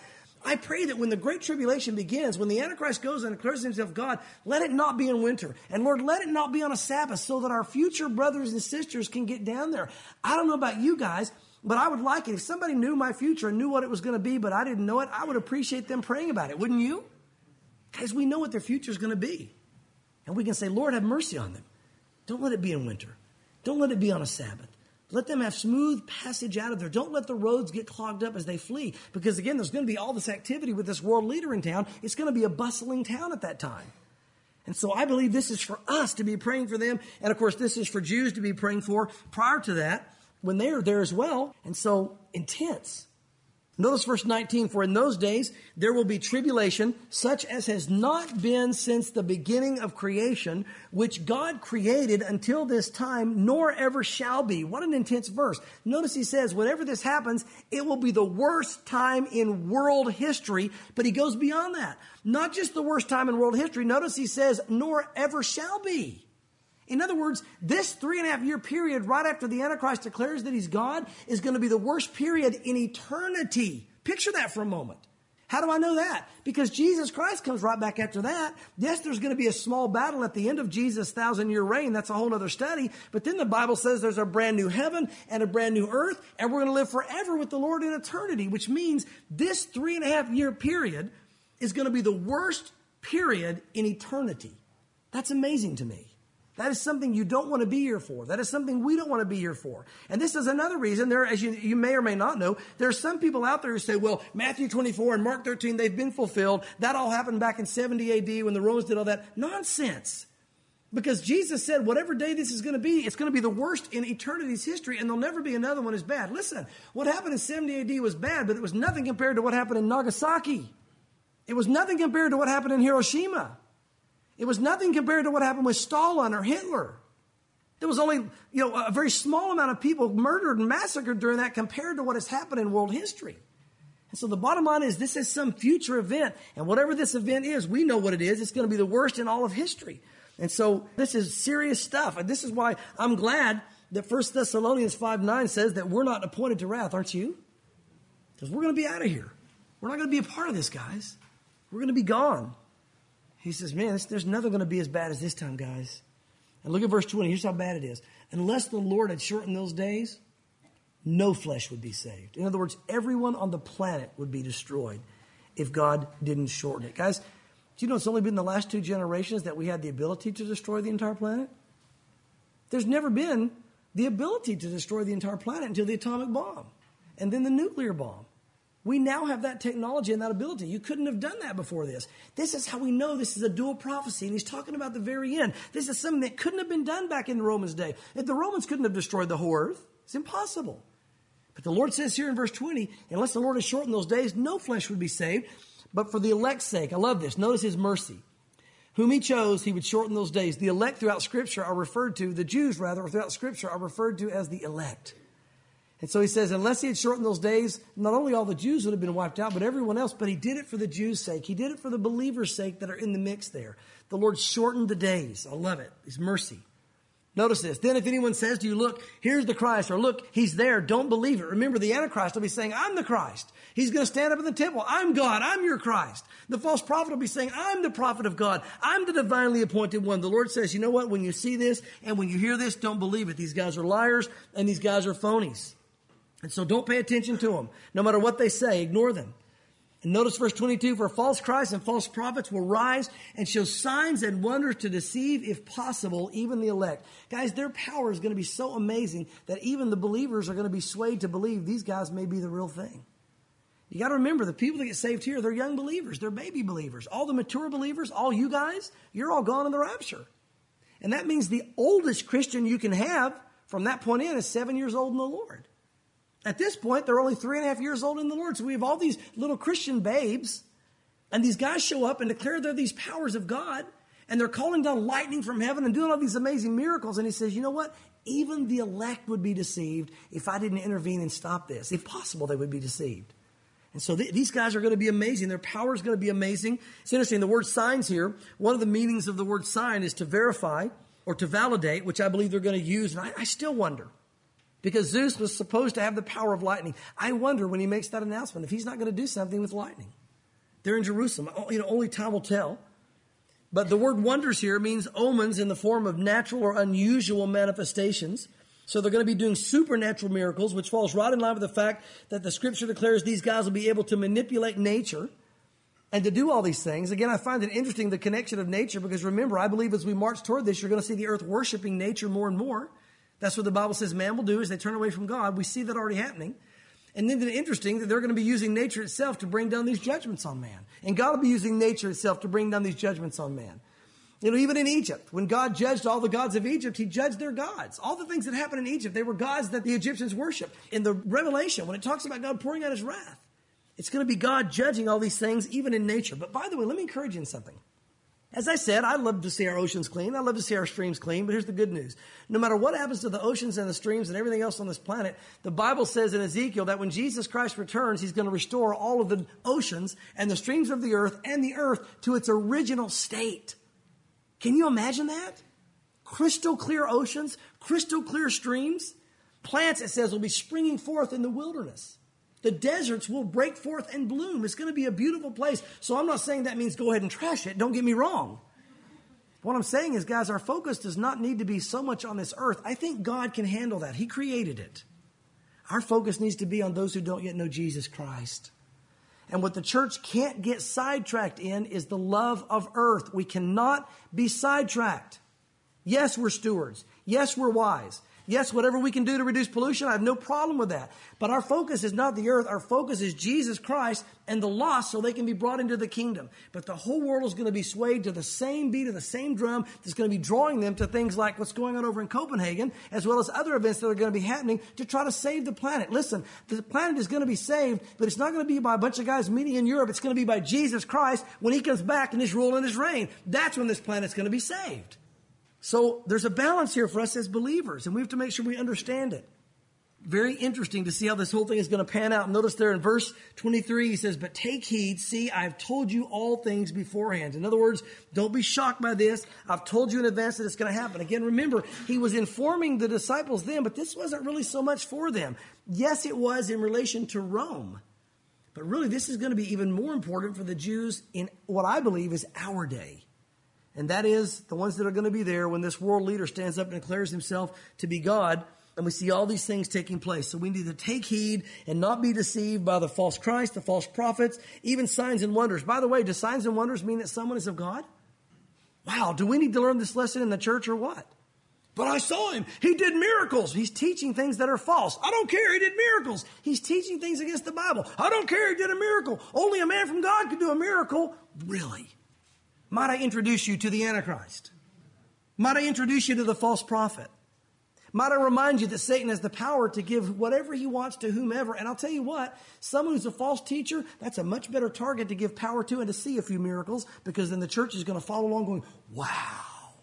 I pray that when the Great Tribulation begins, when the Antichrist goes and declares himself God, let it not be in winter. And Lord, let it not be on a Sabbath so that our future brothers and sisters can get down there. I don't know about you guys, but I would like it. If somebody knew my future and knew what it was going to be, but I didn't know it, I would appreciate them praying about it, wouldn't you? Guys, we know what their future is going to be. And we can say, Lord, have mercy on them. Don't let it be in winter. Don't let it be on a Sabbath. Let them have smooth passage out of there. Don't let the roads get clogged up as they flee. Because again, there's going to be all this activity with this world leader in town. It's going to be a bustling town at that time. And so I believe this is for us to be praying for them. And of course, this is for Jews to be praying for prior to that when they are there as well. And so intense. Notice verse 19, for in those days there will be tribulation, such as has not been since the beginning of creation, which God created until this time, nor ever shall be. What an intense verse. Notice he says, whenever this happens, it will be the worst time in world history. But he goes beyond that. Not just the worst time in world history. Notice he says, nor ever shall be. In other words, this 3.5-year period right after the Antichrist declares that he's God is going to be the worst period in eternity. Picture that for a moment. How do I know that? Because Jesus Christ comes right back after that. Yes, there's going to be a small battle at the end of Jesus' 1,000-year reign. That's a whole other study. But then the Bible says there's a brand new heaven and a brand new earth, and we're going to live forever with the Lord in eternity, which means this 3.5-year period is going to be the worst period in eternity. That's amazing to me. That is something you don't want to be here for. That is something we don't want to be here for. And this is another reason. There, as you may or may not know, there are some people out there who say, well, Matthew 24 and Mark 13, they've been fulfilled. That all happened back in 70 AD when the Romans did all that. Nonsense. Because Jesus said, whatever day this is going to be, it's going to be the worst in eternity's history, and there'll never be another one as bad. Listen, what happened in 70 AD was bad, but it was nothing compared to what happened in Nagasaki. It was nothing compared to what happened in Hiroshima. It was nothing compared to what happened with Stalin or Hitler. There was only, a very small amount of people murdered and massacred during that compared to what has happened in world history. And so the bottom line is this is some future event. And whatever this event is, we know what it is. It's going to be the worst in all of history. And so this is serious stuff. And this is why I'm glad that 1 Thessalonians 5:9 says that we're not appointed to wrath, aren't you? Because we're going to be out of here. We're not going to be a part of this, guys. We're going to be gone. He says, man, there's nothing going to be as bad as this time, guys. And look at verse 20. Here's how bad it is. Unless the Lord had shortened those days, no flesh would be saved. In other words, everyone on the planet would be destroyed if God didn't shorten it. Guys, do you know it's only been the last 2 generations that we had the ability to destroy the entire planet? There's never been the ability to destroy the entire planet until the atomic bomb and then the nuclear bomb. We now have that technology and that ability. You couldn't have done that before this. This is how we know this is a dual prophecy. And he's talking about the very end. This is something that couldn't have been done back in the Romans' day. If the Romans couldn't have destroyed the whole earth, it's impossible. But the Lord says here in verse 20, unless the Lord has shortened those days, no flesh would be saved. But for the elect's sake, I love this. Notice his mercy. Whom he chose, he would shorten those days. The elect throughout Scripture are referred to, the Jews rather, throughout Scripture are referred to as the elect. And so he says, unless he had shortened those days, not only all the Jews would have been wiped out, but everyone else. But he did it for the Jews' sake. He did it for the believers' sake that are in the mix there. The Lord shortened the days. I love it. His mercy. Notice this. Then if anyone says to you, look, here's the Christ, or look, he's there, don't believe it. Remember, the Antichrist will be saying, I'm the Christ. He's going to stand up in the temple. I'm God. I'm your Christ. The false prophet will be saying, I'm the prophet of God. I'm the divinely appointed one. The Lord says, you know what? When you see this and when you hear this, don't believe it. These guys are liars and these guys are phonies. And so don't pay attention to them. No matter what they say, ignore them. And notice verse 22, for false Christs and false prophets will rise and show signs and wonders to deceive, if possible, even the elect. Guys, their power is going to be so amazing that even the believers are going to be swayed to believe these guys may be the real thing. You got to remember, the people that get saved here, they're young believers. They're baby believers. All the mature believers, all you guys, you're all gone in the rapture. And that means the oldest Christian you can have from that point in is 7 years old in the Lord. At this point, they're only 3.5 years old in the Lord. So we have all these little Christian babes, and these guys show up and declare they're these powers of God, and they're calling down lightning from heaven and doing all these amazing miracles. And he says, you know what? Even the elect would be deceived if I didn't intervene and stop this. If possible, they would be deceived. And so these guys are going to be amazing. Their power is going to be amazing. It's interesting. The word signs here, one of the meanings of the word sign is to verify or to validate, which I believe they're going to use. And I still wonder. Because Zeus was supposed to have the power of lightning. I wonder when he makes that announcement if he's not going to do something with lightning. They're in Jerusalem. Only time will tell. But the word wonders here means omens in the form of natural or unusual manifestations. So they're going to be doing supernatural miracles, which falls right in line with the fact that the scripture declares these guys will be able to manipulate nature and to do all these things. Again, I find it interesting, the connection of nature, because remember, I believe as we march toward this, you're going to see the earth worshiping nature more and more. That's what the Bible says man will do as they turn away from God. We see that already happening. And then it's interesting that they're going to be using nature itself to bring down these judgments on man. And God will be using nature itself to bring down these judgments on man. Even in Egypt, when God judged all the gods of Egypt, he judged their gods. All the things that happened in Egypt, they were gods that the Egyptians worshiped. In the Revelation, when it talks about God pouring out his wrath, it's going to be God judging all these things, even in nature. But by the way, let me encourage you in something. As I said, I love to see our oceans clean. I love to see our streams clean. But here's the good news. No matter what happens to the oceans and the streams and everything else on this planet, the Bible says in Ezekiel that when Jesus Christ returns, he's going to restore all of the oceans and the streams of the earth and the earth to its original state. Can you imagine that? Crystal clear oceans, crystal clear streams. Plants, it says, will be springing forth in the wilderness. The deserts will break forth and bloom. It's going to be a beautiful place. So I'm not saying that means go ahead and trash it. Don't get me wrong. What I'm saying is, guys, our focus does not need to be so much on this earth. I think God can handle that. He created it. Our focus needs to be on those who don't yet know Jesus Christ. And what the church can't get sidetracked in is the love of earth. We cannot be sidetracked. Yes, we're stewards. Yes, we're wise. Yes, whatever we can do to reduce pollution, I have no problem with that. But our focus is not the earth. Our focus is Jesus Christ and the lost so they can be brought into the kingdom. But the whole world is going to be swayed to the same beat of the same drum that's going to be drawing them to things like what's going on over in Copenhagen, as well as other events that are going to be happening to try to save the planet. Listen, the planet is going to be saved, but it's not going to be by a bunch of guys meeting in Europe. It's going to be by Jesus Christ when he comes back in his rule and his reign. That's when this planet's going to be saved. So there's a balance here for us as believers, and we have to make sure we understand it. Very interesting to see how this whole thing is going to pan out. Notice there in verse 23, he says, but take heed, see, I've told you all things beforehand. In other words, don't be shocked by this. I've told you in advance that it's going to happen. Again, remember, he was informing the disciples then, but this wasn't really so much for them. Yes, it was in relation to Rome. But really, this is going to be even more important for the Jews in what I believe is our day. And that is the ones that are going to be there when this world leader stands up and declares himself to be God. And we see all these things taking place. So we need to take heed and not be deceived by the false Christ, the false prophets, even signs and wonders. By the way, do signs and wonders mean that someone is of God? Wow, do we need to learn this lesson in the church or what? But I saw him. He did miracles. He's teaching things that are false. I don't care. He did miracles. He's teaching things against the Bible. I don't care. He did a miracle. Only a man from God could do a miracle. Really? Might I introduce you to the Antichrist? Might I introduce you to the false prophet? Might I remind you that Satan has the power to give whatever he wants to whomever. And I'll tell you what, someone who's a false teacher, that's a much better target to give power to and to see a few miracles, because then the church is going to follow along going, wow.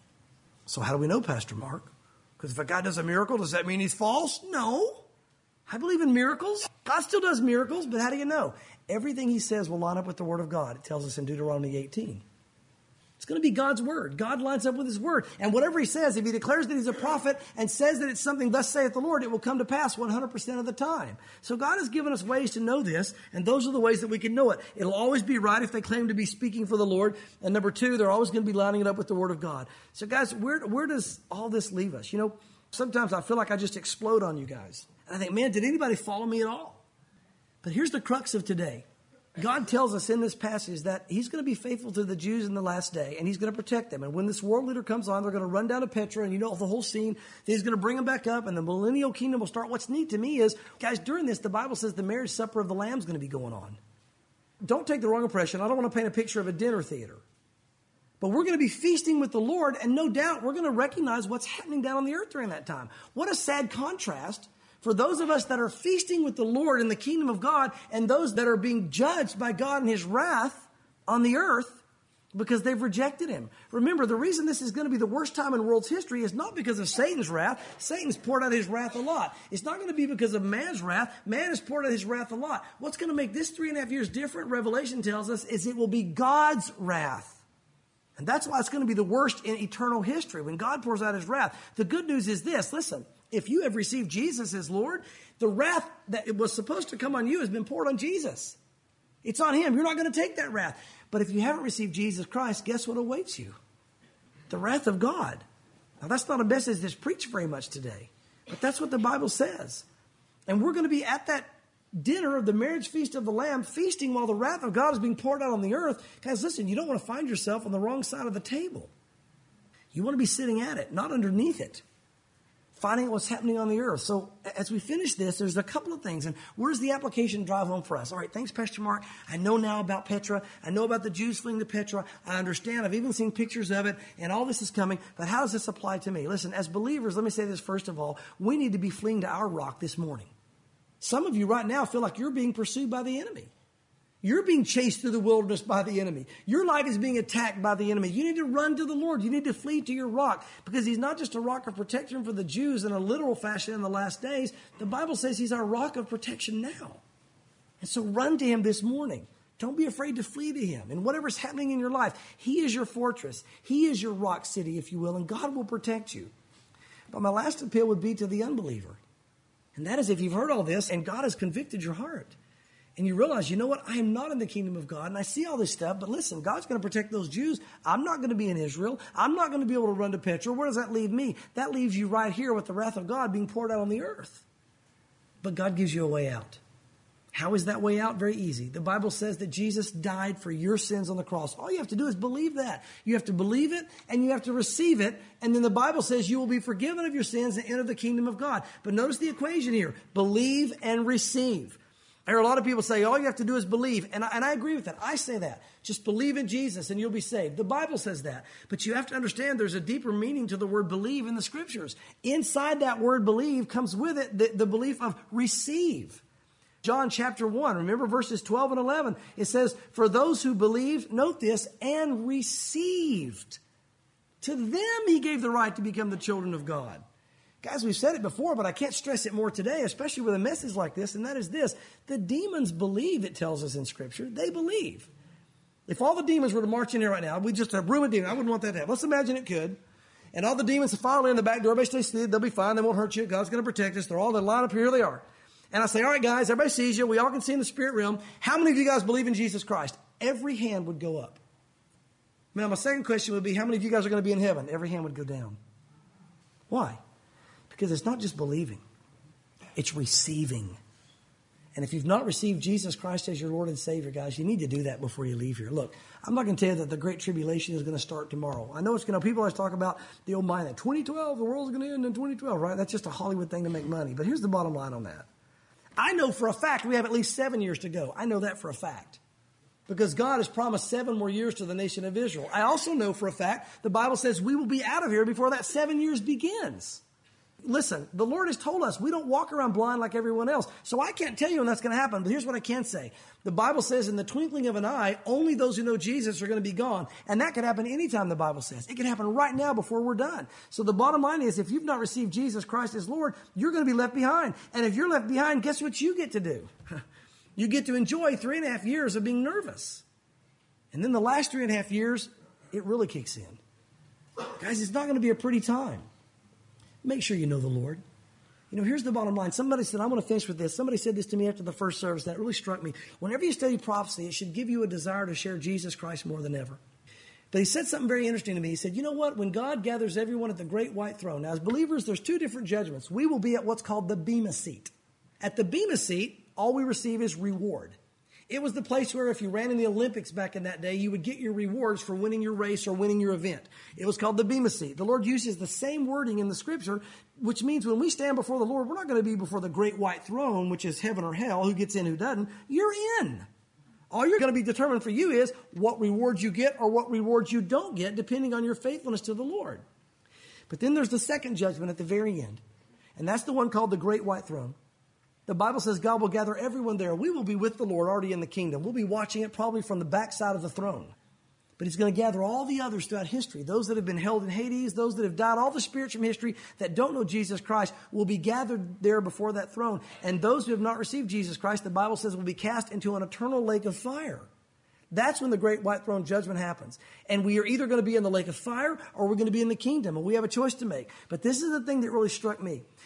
So how do we know, Pastor Mark? Because if a guy does a miracle, does that mean he's false? No. I believe in miracles. God still does miracles, but how do you know? Everything he says will line up with the word of God. It tells us in Deuteronomy 18. It's going to be God's word. God lines up with his word. And whatever he says, if he declares that he's a prophet and says that it's something thus saith the Lord, it will come to pass 100% of the time. So God has given us ways to know this, and those are the ways that we can know it. It'll always be right if they claim to be speaking for the Lord. And number two, they're always going to be lining it up with the word of God. So guys, where does all this leave us? You know, sometimes I feel like I just explode on you guys. And I think, man, did anybody follow me at all? But here's the crux of today. God tells us in this passage that he's going to be faithful to the Jews in the last day, and he's going to protect them. And when this world leader comes on, they're going to run down to Petra, and you know the whole scene. He's going to bring them back up, and the millennial kingdom will start. What's neat to me is, guys, during this, the Bible says the marriage supper of the Lamb is going to be going on. Don't take the wrong impression. I don't want to paint a picture of a dinner theater. But we're going to be feasting with the Lord, and no doubt we're going to recognize what's happening down on the earth during that time. What a sad contrast for those of us that are feasting with the Lord in the kingdom of God, and those that are being judged by God in his wrath on the earth because they've rejected him. Remember, the reason this is going to be the worst time in world's history is not because of Satan's wrath. Satan's poured out his wrath a lot. It's not going to be because of man's wrath. Man has poured out his wrath a lot. What's going to make this 3.5 years different, Revelation tells us, is it will be God's wrath. And that's why it's going to be the worst in eternal history, when God pours out his wrath. The good news is this, listen, if you have received Jesus as Lord, the wrath that was supposed to come on you has been poured on Jesus. It's on him. You're not going to take that wrath. But if you haven't received Jesus Christ, guess what awaits you? The wrath of God. Now, that's not a message that's preached very much today. But that's what the Bible says. And we're going to be at that dinner of the marriage feast of the Lamb, feasting while the wrath of God is being poured out on the earth. Guys, listen, you don't want to find yourself on the wrong side of the table. You want to be sitting at it, not underneath it, finding out what's happening on the earth. So as we finish this, there's a couple of things. And where's the application drive home for us? All right, thanks, Pastor Mark. I know now about Petra. I know about the Jews fleeing to Petra. I understand. I've even seen pictures of it, and all this is coming. But how does this apply to me? Listen, as believers, let me say this first of all. We need to be fleeing to our rock this morning. Some of you right now feel like you're being pursued by the enemy. You're being chased through the wilderness by the enemy. Your life is being attacked by the enemy. You need to run to the Lord. You need to flee to your rock, because he's not just a rock of protection for the Jews in a literal fashion in the last days. The Bible says he's our rock of protection now. And so run to him this morning. Don't be afraid to flee to him. And whatever's happening in your life, he is your fortress. He is your rock city, if you will, and God will protect you. But my last appeal would be to the unbeliever. And that is, if you've heard all this and God has convicted your heart, and you realize, you know what, I am not in the kingdom of God, and I see all this stuff, but listen, God's going to protect those Jews. I'm not going to be in Israel. I'm not going to be able to run to Petra. Where does that leave me? That leaves you right here with the wrath of God being poured out on the earth. But God gives you a way out. How is that way out? Very easy. The Bible says that Jesus died for your sins on the cross. All you have to do is believe that. You have to believe it, and you have to receive it, and then the Bible says you will be forgiven of your sins and enter the kingdom of God. But notice the equation here. Believe and receive. I hear a lot of people say, all you have to do is believe. And I agree with that. I say that. Just believe in Jesus and you'll be saved. The Bible says that. But you have to understand there's a deeper meaning to the word believe in the scriptures. Inside that word believe comes with it the belief of receive. John chapter 1, remember verses 12 and 11. It says, for those who believed, note this, and received. To them he gave the right to become the children of God. Guys, we've said it before, but I can't stress it more today, especially with a message like this, and that is this. The demons believe, it tells us in Scripture. They believe. If all the demons were to march in here right now, we just have room of demons. I wouldn't want that to happen. Let's imagine it could. And all the demons file in the back door. Everybody stay seated. They'll be fine. They won't hurt you. God's going to protect us. They're all in line up here. Here they are. And I say, all right, guys, everybody sees you. We all can see in the spirit realm. How many of you guys believe in Jesus Christ? Every hand would go up. Now, my second question would be, how many of you guys are going to be in heaven? Every hand would go down. Why? Because it's not just believing, it's receiving. And if you've not received Jesus Christ as your Lord and Savior, guys, you need to do that before you leave here. Look, I'm not going to tell you that the Great Tribulation is going to start tomorrow. I know it's going to, people always talk about the old mind that 2012, the world's going to end in 2012, right? That's just a Hollywood thing to make money. But here's the bottom line on that. I know for a fact we have at least 7 years to go. I know that for a fact. Because God has promised 7 more years to the nation of Israel. I also know for a fact the Bible says we will be out of here before that 7 years begins. Listen, the Lord has told us we don't walk around blind like everyone else. So I can't tell you when that's going to happen, but here's what I can say. The Bible says in the twinkling of an eye, only those who know Jesus are going to be gone. And that could happen anytime, the Bible says. It can happen right now before we're done. So the bottom line is, if you've not received Jesus Christ as Lord, you're going to be left behind. And if you're left behind, guess what you get to do? You get to enjoy 3.5 years of being nervous. And then the last 3.5 years, it really kicks in. Guys, it's not going to be a pretty time. Make sure you know the Lord. You know, here's the bottom line. Somebody said, I want to finish with this. Somebody said this to me after the first service. That really struck me. Whenever you study prophecy, it should give you a desire to share Jesus Christ more than ever. But he said something very interesting to me. He said, you know what? When God gathers everyone at the great white throne. Now, as believers, there's 2 different judgments. We will be at what's called the Bema seat. At the Bema seat, all we receive is reward. It was the place where if you ran in the Olympics back in that day, you would get your rewards for winning your race or winning your event. It was called the Bema seat. The Lord uses the same wording in the scripture, which means when we stand before the Lord, we're not going to be before the great white throne, which is heaven or hell, who gets in, who doesn't. You're in. All you're going to be determined for you is what rewards you get or what rewards you don't get, depending on your faithfulness to the Lord. But then there's the second judgment at the very end. And that's the one called the great white throne. The Bible says God will gather everyone there. We will be with the Lord already in the kingdom. We'll be watching it probably from the backside of the throne. But he's going to gather all the others throughout history. Those that have been held in Hades, those that have died, all the spirits from history that don't know Jesus Christ will be gathered there before that throne. And those who have not received Jesus Christ, the Bible says, will be cast into an eternal lake of fire. That's when the great white throne judgment happens. And we are either going to be in the lake of fire or we're going to be in the kingdom. And we have a choice to make. But this is the thing that really struck me.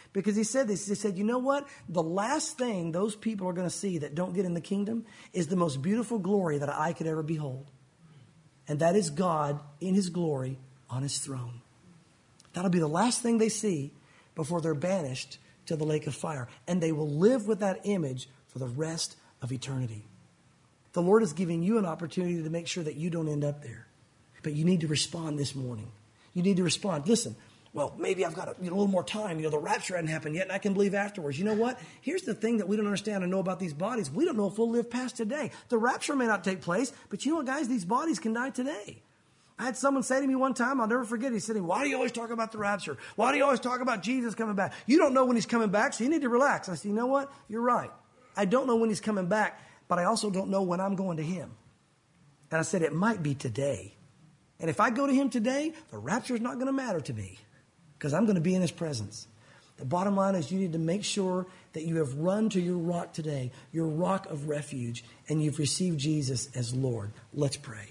Because he said this. He said, you know what? The last thing those people are going to see that don't get in the kingdom is the most beautiful glory that I could ever behold. And that is God in his glory on his throne. That'll be the last thing they see before they're banished to the lake of fire. And they will live with that image for the rest of eternity. The Lord is giving you an opportunity to make sure that you don't end up there. But you need to respond this morning. You need to respond. Listen, well, maybe I've got a little more time. The rapture hasn't happened yet, and I can believe afterwards. You know what? Here's the thing that we don't understand and know about these bodies. We don't know if we'll live past today. The rapture may not take place, but you know what, guys? These bodies can die today. I had someone say to me one time, I'll never forget, he said to me, why do you always talk about the rapture? Why do you always talk about Jesus coming back? You don't know when he's coming back, so you need to relax. I said, you know what? You're right. I don't know when he's coming back, but I also don't know when I'm going to him. And I said, it might be today. And if I go to him today, the rapture is not going to matter to me because I'm going to be in his presence. The bottom line is you need to make sure that you have run to your rock today, your rock of refuge, and you've received Jesus as Lord. Let's pray.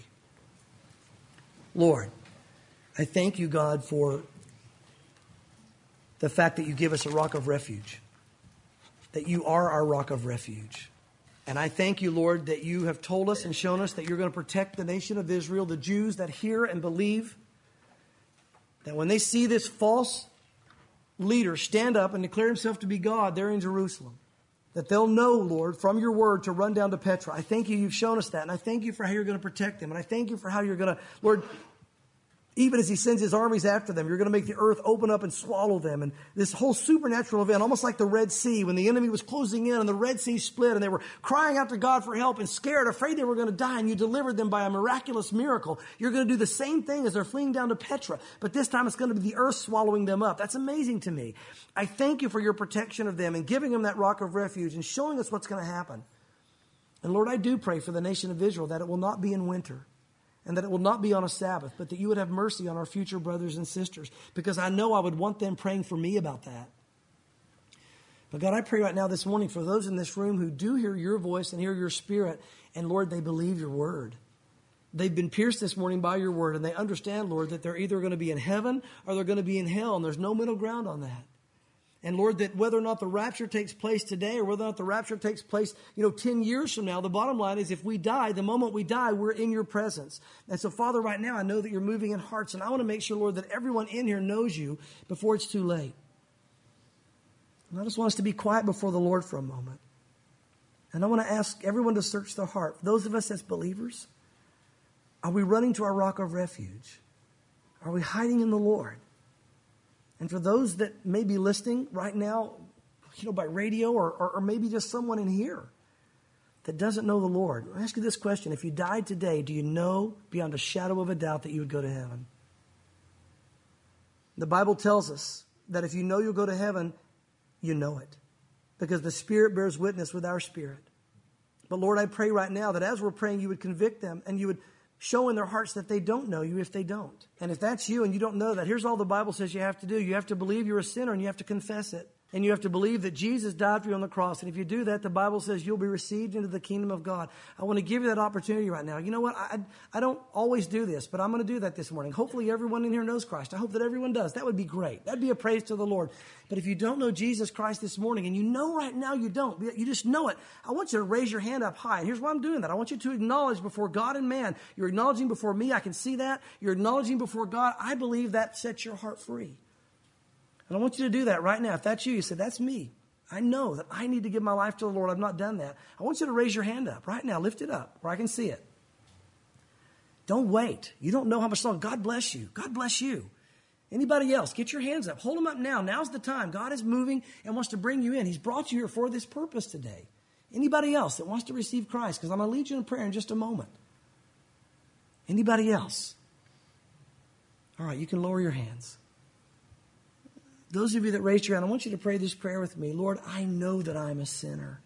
Lord, I thank you, God, for the fact that you give us a rock of refuge, that you are our rock of refuge. And I thank you, Lord, that you have told us and shown us that you're going to protect the nation of Israel, the Jews that hear and believe, that when they see this false leader stand up and declare himself to be God there in Jerusalem, that they'll know, Lord, from your word to run down to Petra. I thank you, you've shown us that. And I thank you for how you're going to protect them. And I thank you for how you're going to, Lord, even as he sends his armies after them, you're going to make the earth open up and swallow them. And this whole supernatural event, almost like the Red Sea, when the enemy was closing in and the Red Sea split and they were crying out to God for help and scared, afraid they were going to die, and you delivered them by a miraculous miracle. You're going to do the same thing as they're fleeing down to Petra, but this time it's going to be the earth swallowing them up. That's amazing to me. I thank you for your protection of them and giving them that rock of refuge and showing us what's going to happen. And Lord, I do pray for the nation of Israel that it will not be in winter, and that it will not be on a Sabbath, but that you would have mercy on our future brothers and sisters, because I know I would want them praying for me about that. But God, I pray right now this morning for those in this room who do hear your voice and hear your spirit, and Lord, they believe your word. They've been pierced this morning by your word, and they understand, Lord, that they're either going to be in heaven or they're going to be in hell, and there's no middle ground on that. And Lord, that whether or not the rapture takes place today or whether or not the rapture takes place, 10 years from now, the bottom line is if we die, the moment we die, we're in your presence. And so, Father, right now, I know that you're moving in hearts, and I want to make sure, Lord, that everyone in here knows you before it's too late. And I just want us to be quiet before the Lord for a moment. And I want to ask everyone to search their heart. For those of us as believers, are we running to our rock of refuge? Are we hiding in the Lord? And for those that may be listening right now, by radio or maybe just someone in here that doesn't know the Lord, I'll ask you this question. If you died today, do you know beyond a shadow of a doubt that you would go to heaven? The Bible tells us that if you know you'll go to heaven, you know it, because the Spirit bears witness with our spirit. But Lord, I pray right now that as we're praying, you would convict them and you would show in their hearts that they don't know you if they don't. And if that's you and you don't know that, here's all the Bible says you have to do. You have to believe you're a sinner and you have to confess it. And you have to believe that Jesus died for you on the cross. And if you do that, the Bible says you'll be received into the kingdom of God. I want to give you that opportunity right now. You know what? I don't always do this, but I'm going to do that this morning. Hopefully everyone in here knows Christ. I hope that everyone does. That would be great. That'd be a praise to the Lord. But if you don't know Jesus Christ this morning, and you know right now you don't, you just know it, I want you to raise your hand up high. And here's why I'm doing that. I want you to acknowledge before God and man. You're acknowledging before me. I can see that. You're acknowledging before God. I believe that sets your heart free. And I want you to do that right now. If that's you, you say, that's me. I know that I need to give my life to the Lord. I've not done that. I want you to raise your hand up right now. Lift it up where I can see it. Don't wait. You don't know how much longer. God bless you. God bless you. Anybody else, get your hands up. Hold them up now. Now's the time. God is moving and wants to bring you in. He's brought you here for this purpose today. Anybody else that wants to receive Christ? Because I'm going to lead you in prayer in just a moment. Anybody else? All right, you can lower your hands. Those of you that raised your hand, I want you to pray this prayer with me. Lord, I know that I'm a sinner.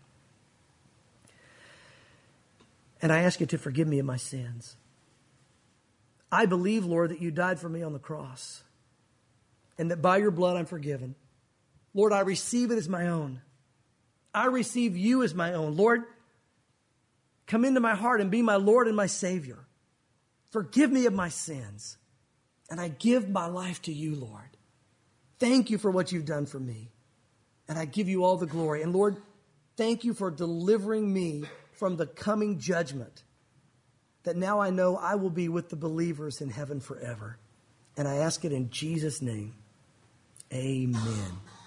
And I ask you to forgive me of my sins. I believe, Lord, that you died for me on the cross. And that by your blood I'm forgiven. Lord, I receive it as my own. I receive you as my own. Lord, come into my heart and be my Lord and my Savior. Forgive me of my sins. And I give my life to you, Lord. Thank you for what you've done for me. And I give you all the glory. And Lord, thank you for delivering me from the coming judgment, that now I know I will be with the believers in heaven forever. And I ask it in Jesus' name. Amen.